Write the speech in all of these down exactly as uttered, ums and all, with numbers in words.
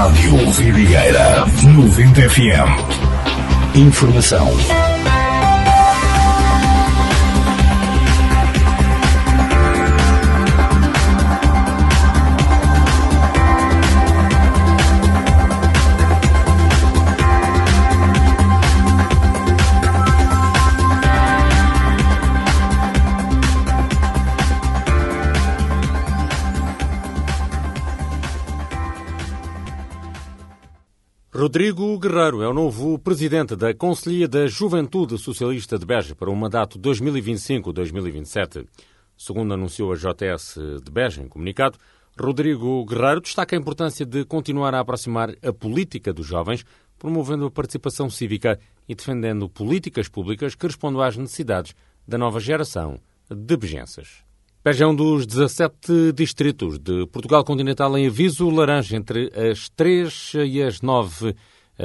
Rádio Vidigueira noventa F M. Informação. Rodrigo Guerreiro é o novo presidente da Conselhia da Juventude Socialista de Beja para o mandato dois mil e vinte e cinco a dois mil e vinte e sete. Segundo anunciou a J S de Beja em comunicado, Rodrigo Guerreiro destaca a importância de continuar a aproximar a política dos jovens, promovendo a participação cívica e defendendo políticas públicas que respondam às necessidades da nova geração de bejenses. Beja é um dos dezassete distritos de Portugal continental em aviso laranja entre as três e as nove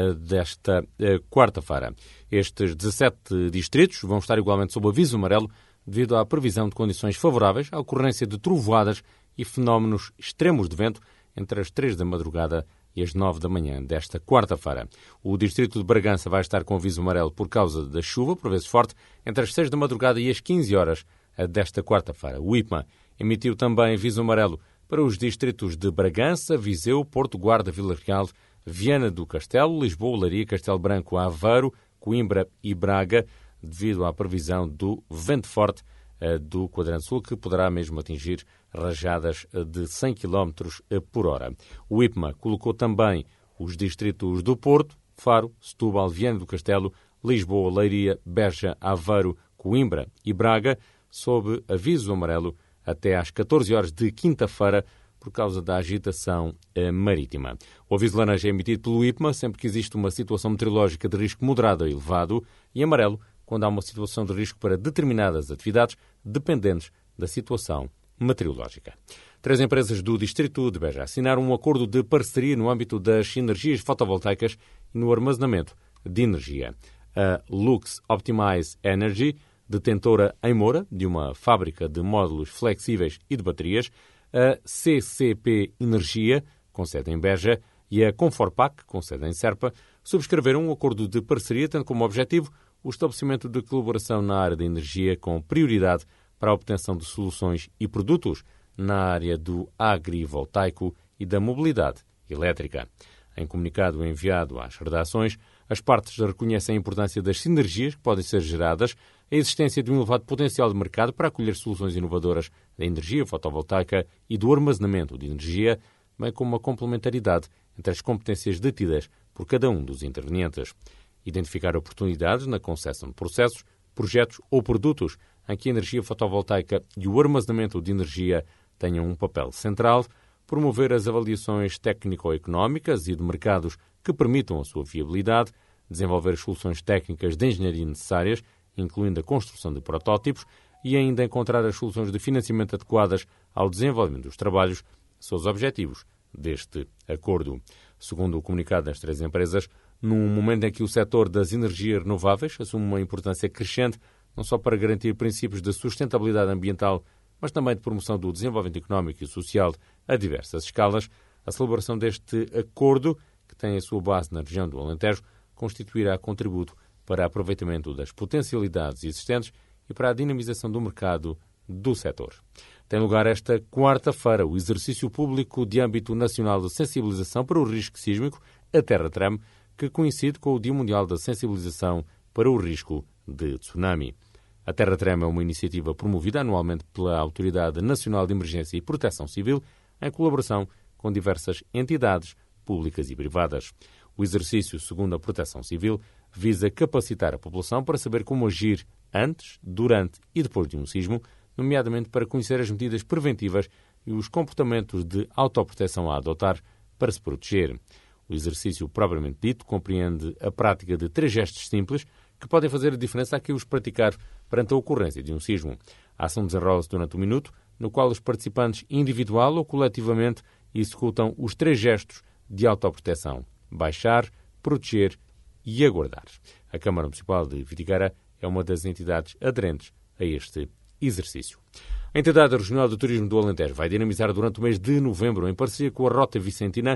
desta quarta-feira. Estes dezassete distritos vão estar igualmente sob aviso amarelo devido à previsão de condições favoráveis à ocorrência de trovoadas e fenómenos extremos de vento entre as três da madrugada e as nove da manhã desta quarta-feira. O distrito de Bragança vai estar com aviso amarelo por causa da chuva, por vezes forte, entre as seis da madrugada e as quinze horas desta quarta-feira. O I P M A emitiu também aviso amarelo para os distritos de Bragança, Viseu, Porto, Guarda, Vila Real, Viana do Castelo, Lisboa, Leiria, Castelo Branco, Aveiro, Coimbra e Braga, devido à previsão do vento forte uh, do quadrante sul, que poderá mesmo atingir rajadas de cem quilómetros por hora. O I P M A colocou também os distritos do Porto, Faro, Setúbal, Viana do Castelo, Lisboa, Leiria, Beja, Aveiro, Coimbra e Braga sob aviso amarelo até às catorze horas de quinta-feira por causa da agitação eh, marítima. O aviso laranja é emitido pelo I P M A sempre que existe uma situação meteorológica de risco moderado a elevado e amarelo quando há uma situação de risco para determinadas atividades dependentes da situação meteorológica. Três empresas do distrito de Beja assinaram um acordo de parceria no âmbito das energias fotovoltaicas e no armazenamento de energia. A Lux Optimize Energy, detentora em Moura de uma fábrica de módulos flexíveis e de baterias, a C C P Energia, com sede em Beja, e a Conforpac, com sede em Serpa, subscreveram um acordo de parceria tendo como objetivo o estabelecimento de colaboração na área da energia com prioridade para a obtenção de soluções e produtos na área do agrivoltaico e da mobilidade elétrica. Em comunicado enviado às redações, as partes reconhecem a importância das sinergias que podem ser geradas, a existência de um elevado potencial de mercado para acolher soluções inovadoras da energia fotovoltaica e do armazenamento de energia, bem como uma complementaridade entre as competências detidas por cada um dos intervenientes. Identificar oportunidades na concessão de processos, projetos ou produtos em que a energia fotovoltaica e o armazenamento de energia tenham um papel central, promover as avaliações técnico-económicas e de mercados que permitam a sua viabilidade, desenvolver as soluções técnicas de engenharia necessárias, incluindo a construção de protótipos, e ainda encontrar as soluções de financiamento adequadas ao desenvolvimento dos trabalhos, são os objetivos deste acordo. Segundo o comunicado das três empresas, num momento em que o setor das energias renováveis assume uma importância crescente, não só para garantir princípios de sustentabilidade ambiental, mas também de promoção do desenvolvimento económico e social a diversas escalas, a celebração deste acordo, que tem a sua base na região do Alentejo, constituirá contributo para o aproveitamento das potencialidades existentes e para a dinamização do mercado do setor. Tem lugar esta quarta-feira o exercício público de âmbito nacional de sensibilização para o risco sísmico, a Terra-Treme, que coincide com o Dia Mundial da Sensibilização para o Risco de Tsunami. A Terra-Treme é uma iniciativa promovida anualmente pela Autoridade Nacional de Emergência e Proteção Civil, em colaboração com diversas entidades públicas e privadas. O exercício, segundo a Proteção Civil, visa capacitar a população para saber como agir antes, durante e depois de um sismo, nomeadamente para conhecer as medidas preventivas e os comportamentos de autoproteção a adotar para se proteger. O exercício propriamente dito compreende a prática de três gestos simples que podem fazer a diferença a quem os praticar perante a ocorrência de um sismo. A ação desenrola-se durante um minuto, no qual os participantes, individual ou coletivamente, executam os três gestos de autoproteção: baixar, proteger e aguardar. A Câmara Municipal de Vidigueira é uma das entidades aderentes a este exercício. A entidade regional do turismo do Alentejo vai dinamizar durante o mês de novembro, em parceria com a Rota Vicentina,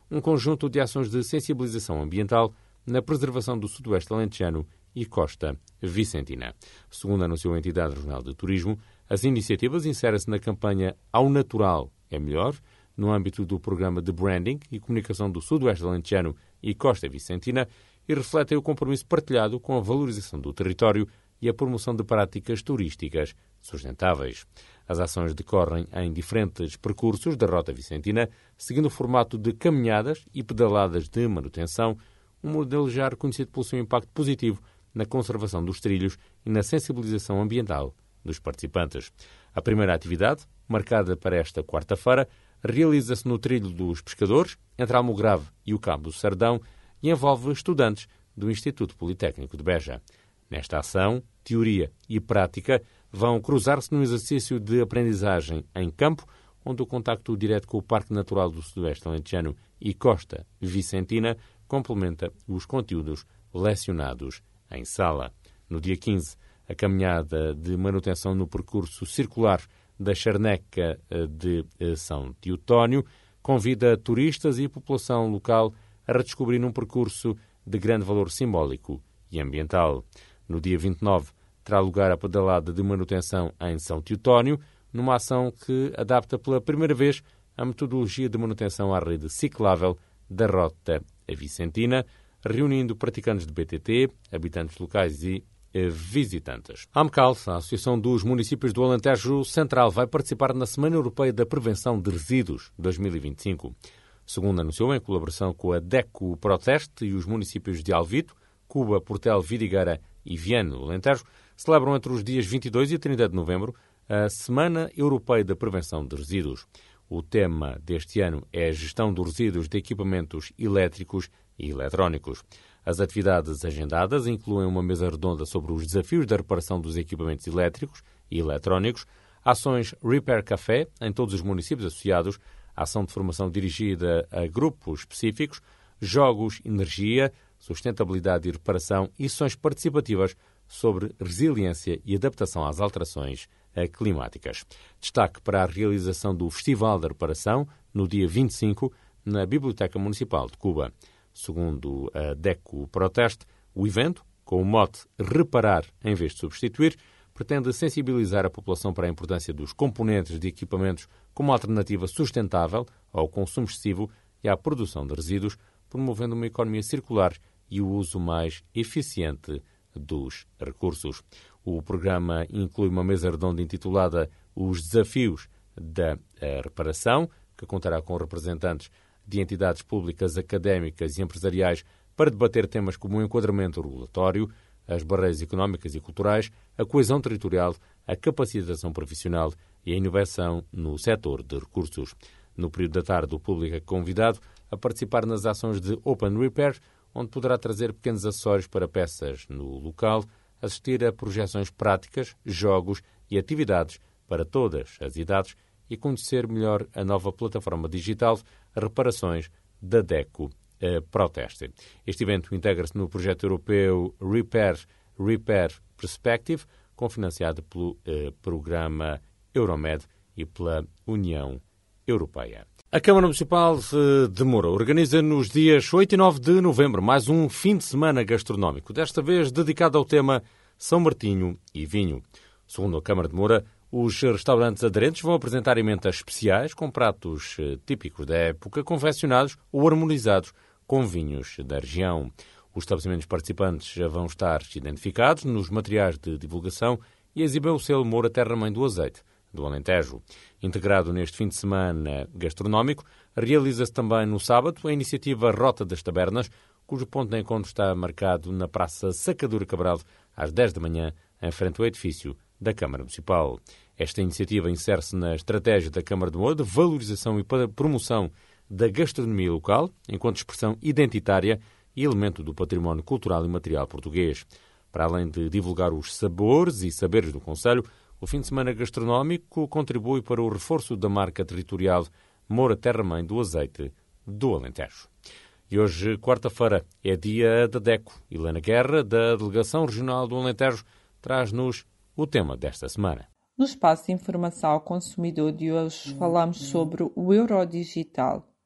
um conjunto de ações de sensibilização ambiental na preservação do Sudoeste Alentejano e Costa Vicentina. Segundo anunciou a entidade regional de turismo, as iniciativas inserem-se na campanha Ao Natural é Melhor, no âmbito do programa de branding e comunicação do Sudoeste Alentejano e Costa Vicentina, e refletem o compromisso partilhado com a valorização do território e a promoção de práticas turísticas sustentáveis. As ações decorrem em diferentes percursos da Rota Vicentina, seguindo o formato de caminhadas e pedaladas de manutenção, um modelo já reconhecido pelo seu impacto positivo na conservação dos trilhos e na sensibilização ambiental dos participantes. A primeira atividade, marcada para esta quarta-feira, realiza-se no Trilho dos Pescadores, entre Almograve e o Cabo do Sardão, e envolve estudantes do Instituto Politécnico de Beja. Nesta ação, teoria e prática vão cruzar-se num exercício de aprendizagem em campo, onde o contacto direto com o Parque Natural do Sudoeste Alentejano e Costa Vicentina complementa os conteúdos lecionados em sala. No dia quinze, a caminhada de manutenção no percurso circular da Charneca de São Teotónio convida turistas e população local a redescobrir um percurso de grande valor simbólico e ambiental. No dia vinte e nove, terá lugar a pedalada de manutenção em São Teotónio, numa ação que adapta pela primeira vez a metodologia de manutenção à rede ciclável da Rota Vicentina, reunindo praticantes de B T T, habitantes locais e eh, visitantes. A AMCAL, a Associação dos Municípios do Alentejo Central, vai participar na Semana Europeia da Prevenção de Resíduos dois mil e vinte e cinco. Segundo anunciou, em colaboração com a DECO Proteste e os municípios de Alvito, Cuba, Portel, Vidigueira e Viana do Alentejo, celebram entre os dias vinte e dois e trinta de novembro a Semana Europeia da Prevenção de Resíduos. O tema deste ano é a gestão dos resíduos de equipamentos elétricos e eletrónicos. As atividades agendadas incluem uma mesa redonda sobre os desafios da reparação dos equipamentos elétricos e eletrónicos, ações Repair Café em todos os municípios associados, ação de formação dirigida a grupos específicos, jogos, energia, sustentabilidade e reparação e sessões participativas sobre resiliência e adaptação às alterações climáticas. Destaque para a realização do Festival da Reparação, no dia vinte e cinco, na Biblioteca Municipal de Cuba. Segundo a DECO Proteste, o evento, com o mote Reparar em vez de substituir, pretende sensibilizar a população para a importância dos componentes de equipamentos como alternativa sustentável ao consumo excessivo e à produção de resíduos, promovendo uma economia circular e o uso mais eficiente dos recursos. O programa inclui uma mesa redonda intitulada Os Desafios da Reparação, que contará com representantes de entidades públicas, académicas e empresariais para debater temas como o enquadramento regulatório, as barreiras económicas e culturais, a coesão territorial, a capacitação profissional e a inovação no setor de recursos. No período da tarde, o público é convidado a participar nas ações de Open Repair, onde poderá trazer pequenos acessórios para peças no local, assistir a projeções práticas, jogos e atividades para todas as idades e conhecer melhor a nova plataforma digital Reparações da DECO Proteste. Este evento integra-se no projeto europeu Repair, Repair Perspective, cofinanciado pelo eh, programa Euromed e pela União Europeia. A Câmara Municipal de Moura organiza nos dias oito e nove de novembro mais um fim de semana gastronómico, desta vez dedicado ao tema São Martinho e Vinho. Segundo a Câmara de Moura, os restaurantes aderentes vão apresentar emendas especiais com pratos típicos da época, confeccionados ou harmonizados com vinhos da região. Os estabelecimentos participantes vão estar identificados nos materiais de divulgação e exibem o selo Moura Terra-Mãe do Azeite do Alentejo. Integrado neste fim de semana gastronómico, realiza-se também no sábado a iniciativa Rota das Tabernas, cujo ponto de encontro está marcado na Praça Sacadura Cabral, às dez da manhã, em frente ao edifício da Câmara Municipal. Esta iniciativa insere-se na estratégia da Câmara de Moura de valorização e promoção da gastronomia local, enquanto expressão identitária e elemento do património cultural e material português. Para além de divulgar os sabores e saberes do concelho, o fim de semana gastronómico contribui para o reforço da marca territorial Moura Terra-Mãe do Azeite do Alentejo. E hoje, quarta-feira, é dia da DECO. Helena Guerra, da Delegação Regional do Alentejo, traz-nos o tema desta semana. No espaço de informação ao consumidor de hoje falamos sobre o Eurodigital.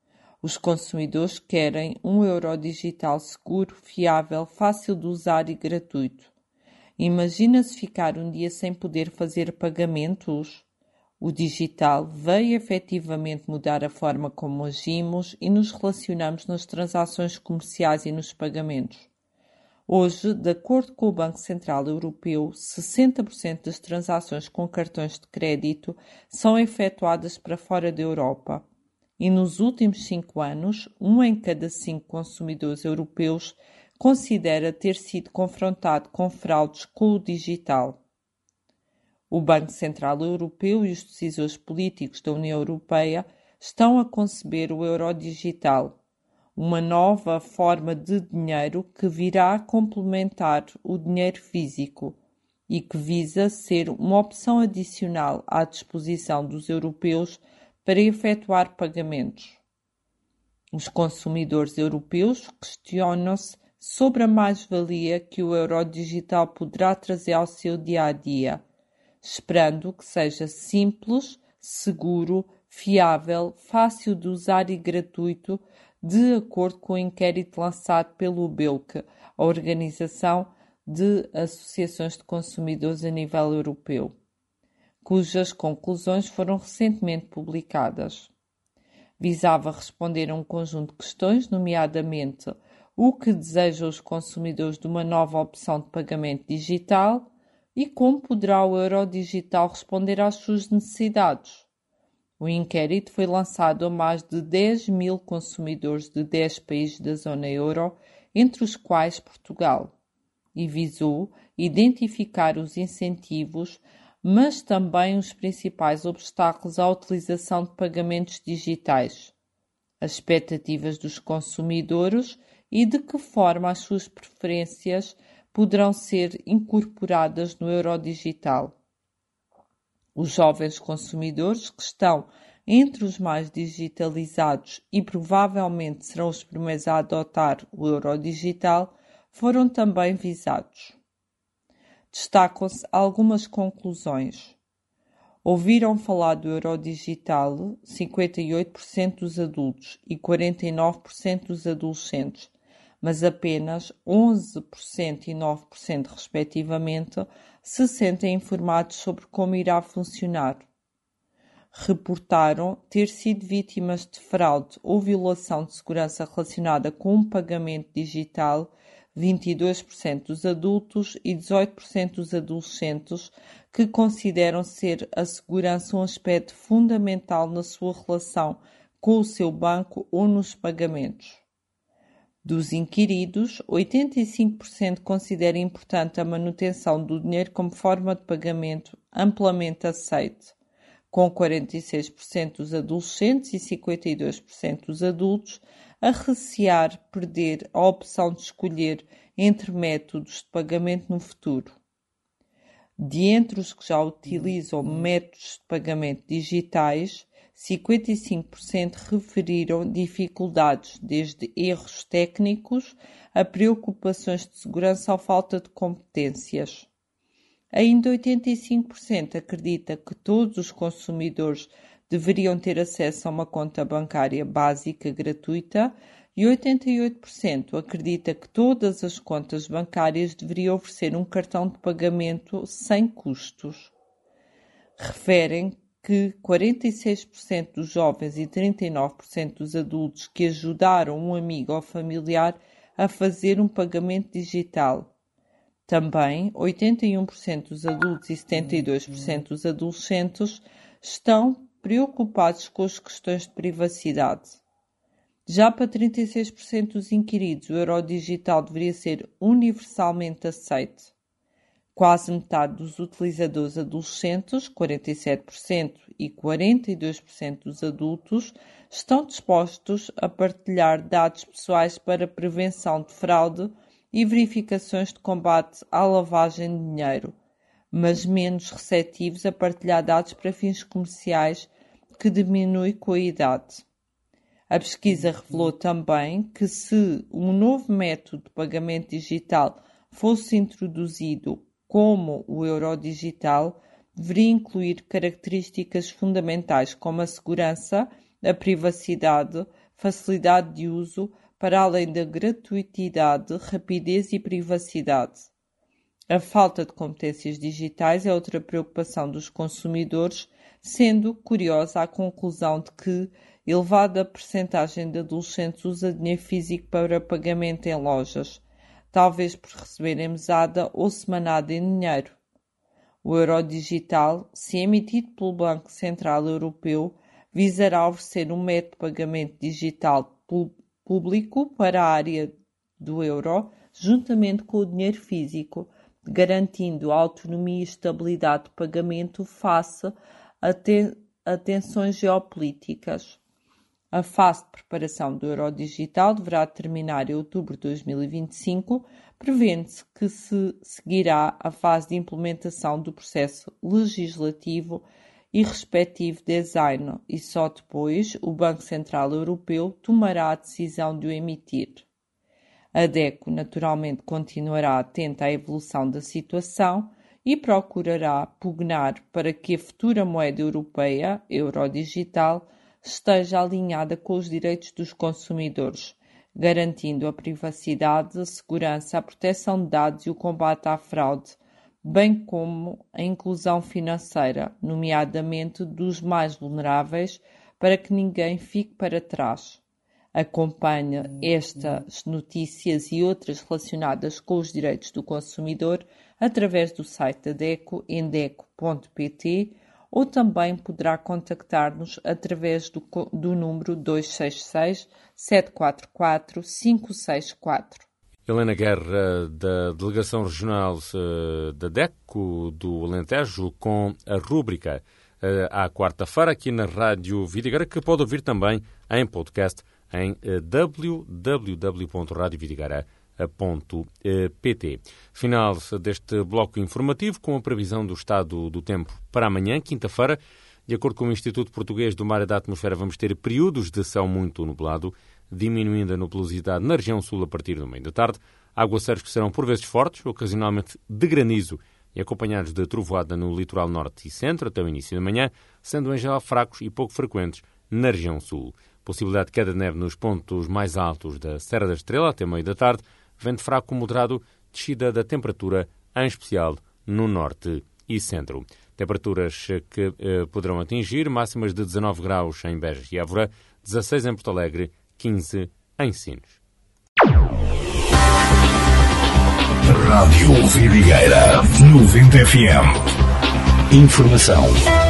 Os consumidores querem um euro digital seguro, fiável, fácil de usar e gratuito. Imagina-se ficar um dia sem poder fazer pagamentos? O digital veio efetivamente mudar a forma como agimos e nos relacionamos nas transações comerciais e nos pagamentos. Hoje, de acordo com o Banco Central Europeu, sessenta por cento das transações com cartões de crédito são efetuadas para fora da Europa. E nos últimos cinco anos, um em cada cinco consumidores europeus considera ter sido confrontado com fraudes com o digital. O Banco Central Europeu e os decisores políticos da União Europeia estão a conceber o euro digital, uma nova forma de dinheiro que virá complementar o dinheiro físico e que visa ser uma opção adicional à disposição dos europeus para efetuar pagamentos. Os consumidores europeus questionam-se sobre a mais-valia que o euro digital poderá trazer ao seu dia-a-dia, esperando que seja simples, seguro, fiável, fácil de usar e gratuito, de acordo com o inquérito lançado pelo B E L C, a Organização de Associações de Consumidores a nível europeu, cujas conclusões foram recentemente publicadas. Visava responder a um conjunto de questões, nomeadamente o que desejam os consumidores de uma nova opção de pagamento digital e como poderá o euro digital responder às suas necessidades. O inquérito foi lançado a mais de dez mil consumidores de dez países da zona euro, entre os quais Portugal, e visou identificar os incentivos, mas também os principais obstáculos à utilização de pagamentos digitais, as expectativas dos consumidores e de que forma as suas preferências poderão ser incorporadas no euro digital. Os jovens consumidores, que estão entre os mais digitalizados e provavelmente serão os primeiros a adotar o euro digital, foram também visados. Destacam-se algumas conclusões. Ouviram falar do euro digital cinquenta e oito por cento dos adultos e quarenta e nove por cento dos adolescentes, mas apenas onze por cento e nove por cento, respectivamente, se sentem informados sobre como irá funcionar. Reportaram ter sido vítimas de fraude ou violação de segurança relacionada com um pagamento digital vinte e dois por cento dos adultos e dezoito por cento dos adolescentes, que consideram ser a segurança um aspecto fundamental na sua relação com o seu banco ou nos pagamentos. Dos inquiridos, oitenta e cinco por cento considera importante a manutenção do dinheiro como forma de pagamento amplamente aceite, com quarenta e seis por cento dos adolescentes e cinquenta e dois por cento dos adultos a recear perder a opção de escolher entre métodos de pagamento no futuro. De entre os que já utilizam métodos de pagamento digitais, cinquenta e cinco por cento referiram dificuldades, desde erros técnicos a preocupações de segurança ou falta de competências. Ainda oitenta e cinco por cento acredita que todos os consumidores deveriam ter acesso a uma conta bancária básica gratuita e oitenta e oito por cento acredita que todas as contas bancárias deveriam oferecer um cartão de pagamento sem custos. Referem que quarenta e seis por cento dos jovens e trinta e nove por cento dos adultos que ajudaram um amigo ou familiar a fazer um pagamento digital. Também, oitenta e um por cento dos adultos e setenta e dois por cento dos adolescentes estão preocupados com as questões de privacidade. Já para trinta e seis por cento dos inquiridos, o euro digital deveria ser universalmente aceite. Quase metade dos utilizadores adolescentes, quarenta e sete por cento, e quarenta e dois por cento dos adultos, estão dispostos a partilhar dados pessoais para prevenção de fraude e verificações de combate à lavagem de dinheiro, mas menos receptivos a partilhar dados para fins comerciais, que diminui com a idade. A pesquisa revelou também que se um novo método de pagamento digital fosse introduzido como o euro digital, deveria incluir características fundamentais como a segurança, a privacidade, facilidade de uso, para além da gratuitidade, rapidez e privacidade. A falta de competências digitais é outra preocupação dos consumidores, sendo curiosa a conclusão de que elevada percentagem de adolescentes usa dinheiro físico para pagamento em lojas, talvez por receberem mesada ou semanada em dinheiro. O euro digital, se emitido pelo Banco Central Europeu, visará oferecer um método de pagamento digital público para a área do euro, juntamente com o dinheiro físico, garantindo a autonomia e estabilidade de pagamento face a, te- a tensões geopolíticas. A fase de preparação do euro digital deverá terminar em outubro de dois mil e vinte e cinco, prevendo-se que se seguirá a fase de implementação do processo legislativo e respectivo design, e só depois o Banco Central Europeu tomará a decisão de o emitir. A DECO naturalmente continuará atenta à evolução da situação e procurará pugnar para que a futura moeda europeia, euro digital, esteja alinhada com os direitos dos consumidores, garantindo a privacidade, a segurança, a proteção de dados e o combate à fraude, bem como a inclusão financeira, nomeadamente dos mais vulneráveis, para que ninguém fique para trás. Acompanhe estas notícias e outras relacionadas com os direitos do consumidor através do site da DECO em deco ponto pt ou também poderá contactar-nos através do, do número dois seis seis, sete quatro quatro, cinco seis quatro. Helena Guerra, da Delegação Regional da DECO do Alentejo, com a rúbrica à quarta-feira aqui na Rádio Vidigueira, que pode ouvir também em podcast em w w w ponto radio vidigueira ponto p t. Final deste bloco informativo com a previsão do estado do tempo para amanhã, quinta-feira. De acordo com o Instituto Português do Mar e da Atmosfera, vamos ter períodos de céu muito nublado, diminuindo a nubosidade na região sul a partir do meio da tarde. Aguaceiros que serão por vezes fortes, ocasionalmente de granizo e acompanhados de trovoada no litoral norte e centro até o início da manhã, sendo em geral fracos e pouco frequentes na região sul. Possibilidade de queda de neve nos pontos mais altos da Serra da Estrela até meio da tarde, vento fraco moderado, descida da temperatura, em especial no norte e centro. Temperaturas que eh, poderão atingir máximas de dezanove graus em Beja e Évora, dezasseis em Porto Alegre, quinze em Sines. Rádio Vidigueira, noventa F M. Informação